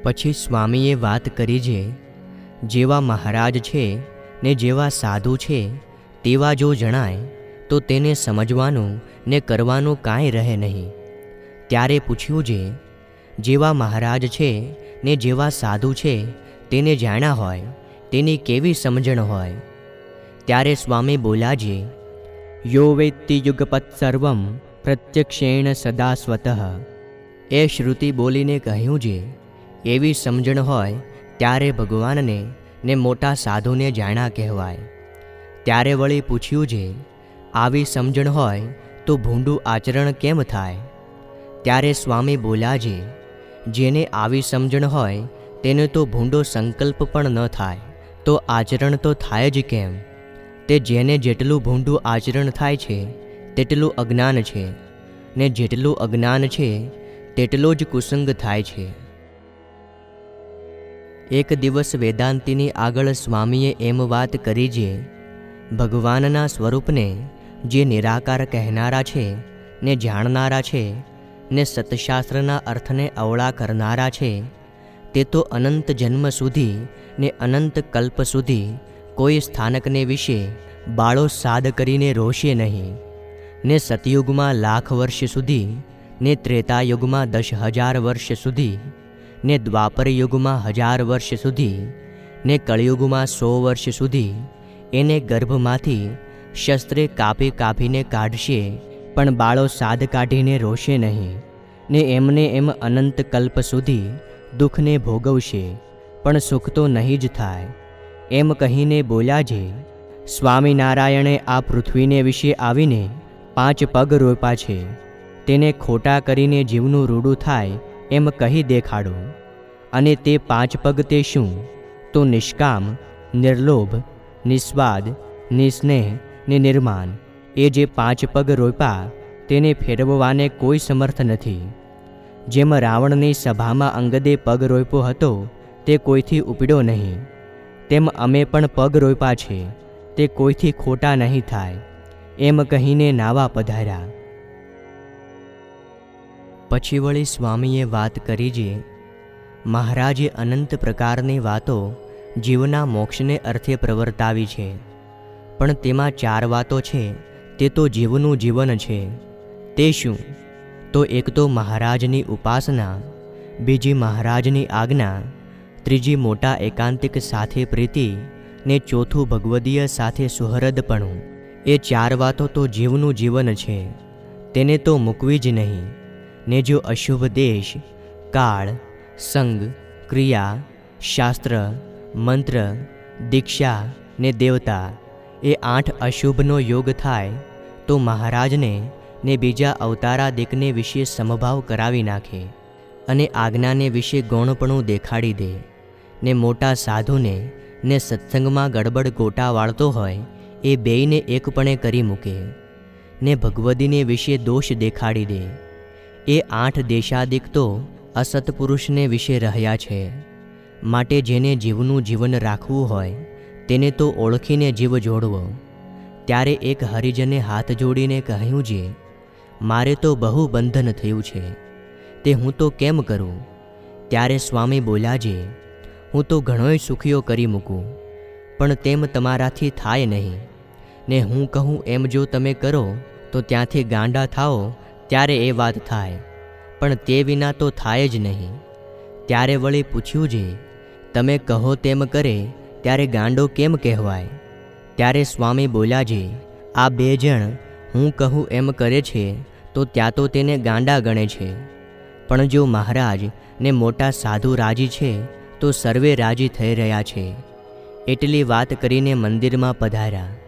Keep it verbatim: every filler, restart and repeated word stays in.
પછી સ્વામીએ વાત કરી જે જેવા મહારાજ છે ને જેવા સાધુ છે તેવા જો જણાય તો તેને સમજવાનું ને કરવાનું કાંઈ રહે નહીં. ત્યારે પૂછ્યું જે જેવા મહારાજ છે ને જેવા સાધુ છે તેને જાણ્યા હોય તેની કેવી સમજણ હોય? ત્યારે સ્વામી બોલ્યા જે યો વેત્તિ યુગપત સર્વમ પ્રત્યક્ષેણ સદા સ્વતઃ. એ શ્રુતિ બોલીને કહ્યું જે એવી સમજણ હોય ત્યારે ભગવાનને ને મોટા સાધુને જાણ્યા કહેવાય. ત્યારે વળી પૂછ્યું જે આવી સમજણ હોય તો ભૂંડું આચરણ કેમ થાય? ત્યારે સ્વામી બોલ્યા જે જેને આવી સમજણ હોય તેને તો ભૂંડો સંકલ્પ પણ ન થાય તો આચરણ તો થાય જ કેમ? તે જેને જેટલું ભૂંડું આચરણ થાય છે તેટલું અજ્ઞાન છે, ને જેટલું અજ્ઞાન છે તેટલો જ કુસંગ થાય છે. એક દિવસ વેદાંતીની આગળ સ્વામીએ એમ વાત કરી જે ભગવાનના સ્વરૂપને જે નિરાકાર કહેનારા છે ને જાણનારા છે ને સતશાસ્ત્રના અર્થને અવળા કરનારા છે તે તો અનંત જન્મ સુધી ને અનંત કલ્પ સુધી કોઈ સ્થાનકને વિશે બાળો સાદ કરીને રોશે નહીં, ને સતયુગમાં લાખ વર્ષ સુધી ને ત્રેતાયુગમાં દસ હજાર વર્ષ સુધી ને દ્વાપર યુગમાં હજાર વર્ષ સુધી ને કળિયુગમાં સો વર્ષ સુધી એને ગર્ભમાંથી શસ્ત્રે કાપી કાપીને કાઢશે પણ બાળો સાદ કાઢીને રોશે નહીં, ને એમને એમ અનંત કલ્પ સુધી દુઃખને ભોગવશે પણ સુખ તો નહીં જ થાય. એમ કહીને બોલ્યા જે સ્વામિનારાયણે આ પૃથ્વીને વિશે આવીને પાંચ પગ રોપ્યા છે, તેને ખોટા કરીને જીવનું રૂડું થાય એમ કહી દેખાડો. અને તે પાંચ પગ તે શું? તો નિષ્કામ, નિર્લોભ, નિસ્વાદ, નિસ્નેહ ને નિર્માન. એ જે પાંચ પગ રોપ્યા તેને ફેરવવાને કોઈ સમર્થ નથી. જેમ રાવણની સભામાં અંગદે પગ રોપ્યો હતો તે કોઈથી ઉપડ્યો નહીં, તેમ અમે પણ પગ રોપ્યા છે તે કોઈથી ખોટા નહીં થાય. એમ કહીને નાવા પધાર્યા. પછી વળી સ્વામીએ વાત કરી જે મહારાજે અનંત પ્રકારની વાતો જીવના મોક્ષને અર્થે પ્રવર્તાવી છે, પણ તેમાં ચાર વાતો છે તે તો જીવનું જીવન છે. તે શું? તો એક તો મહારાજની ઉપાસના, બીજી મહારાજની આજ્ઞા, ત્રીજી મોટા એકાંતિક સાથે પ્રીતિ ને ચોથું ભગવદીય સાથે સુહૃદપણું. એ ચાર વાતો તો જીવનું જીવન છે, તેને તો મૂકવી જ નહીં. ને જો અશુભ દેશ, કાળ, સંગ, ક્રિયા, શાસ્ત્ર, મંત્ર, દીક્ષા ને દેવતા એ આઠ અશુભનો યોગ થાય તો મહારાજને ને બીજા અવતારાદિકને વિશે સમભાવ કરાવી નાખે અને આજ્ઞાને વિશે ગૌણપણું દેખાડી દે, ને મોટા સાધુને ને સત્સંગમાં ગડબડ ગોટા વાળતો હોય એ બેયને એકપણે કરી મૂકે, ને ભગવદીને વિશે દોષ દેખાડી દે. એ આઠ દેશાદિક તો અસત્પુરુષને વિશે રહ્યા છે, માટે જેને જીવનું જીવન રાખવું હોય તેને તો ઓળખીને જીવ જોડવો. ત્યારે એક હરિજને હાથ જોડીને કહ્યું જે મારે તો બહુ બંધન થયું છે, તે હું તો કેમ કરું? ત્યારે સ્વામી બોલ્યા જે હું તો ઘણોય સુખીઓ કરી મૂકું, પણ તેમ તમારાથી થાય નહીં, ને હું કહું એમ જો તમે કરો તો ત્યાંથી ગાંડા થાઓ ત્યારે એ વાત થાય, પણ તે વિના તો થાય જ નહીં. ત્યારે વળી પૂછ્યું જે તમે કહો તેમ કરે ત્યારે ગાંડો કેમ કહેવાય? ત્યારે સ્વામી બોલ્યા જે આ બે જણ હું કહું એમ કરે છે તો ત્યાં તો તેને ગાંડા ગણે છે, પણ જો મહારાજ ને મોટા સાધુ રાજી છે તો સર્વે રાજી થઈ રહ્યા છે. એટલી વાત કરીને મંદિરમાં પધાર્યા.